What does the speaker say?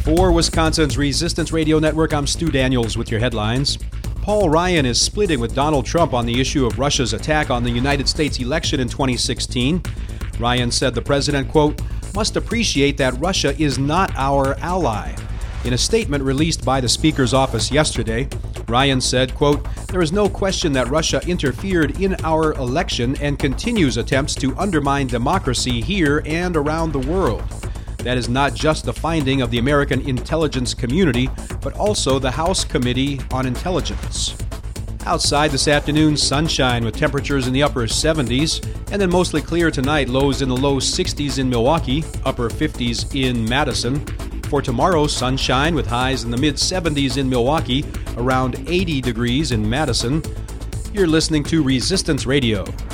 For Wisconsin's Resistance Radio Network, I'm Stu Daniels with your headlines. Paul Ryan is splitting with Donald Trump on the issue of Russia's attack on the United States election in 2016. Ryan said the president, quote, must appreciate that Russia is not our ally. In a statement released by the Speaker's office yesterday, Ryan said, quote, there is no question that Russia interfered in our election and continues attempts to undermine democracy here and around the world. That is not just the finding of the American intelligence community, but also the House Committee on Intelligence. Outside this afternoon, sunshine with temperatures in the upper 70s, and then mostly clear tonight, lows in the low 60s in Milwaukee, upper 50s in Madison. For tomorrow, sunshine with highs in the mid-70s in Milwaukee, around 80 degrees in Madison. You're listening to Resistance Radio.